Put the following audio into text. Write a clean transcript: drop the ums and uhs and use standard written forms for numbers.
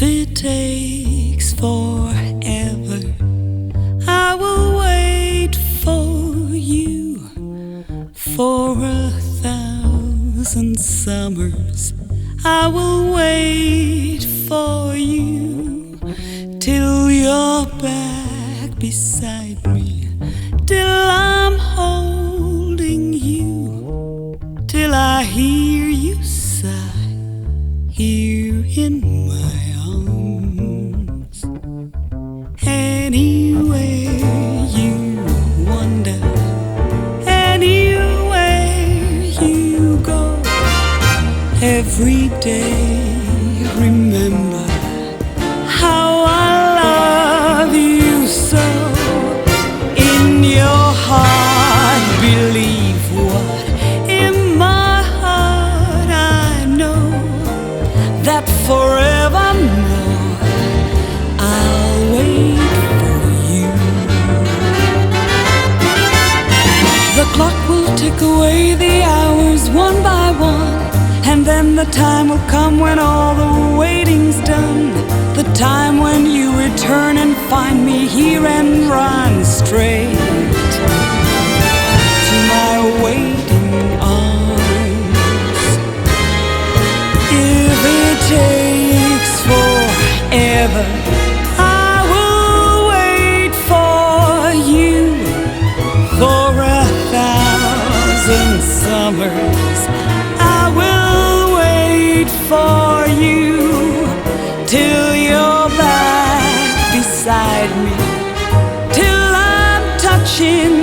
it takes forever, I will wait for you. For 1,000 summers, I will wait for you. Till you're back beside me, till I'm holding you, till I hear you sigh here in my arms. Anywhere you wander, anywhere you go, every day remember how I love you so. In your heart believe what in my heart I know, that forevermore I'll wait for you. The clock will tick away the hours one by one, and then the time will come when all the waiting's done. The time when you return and find me here and run straight to my waiting arms. If it takes forever, I will wait for you. For 1,000 summers, I will wait for you. Till you're back beside me, till I'm touching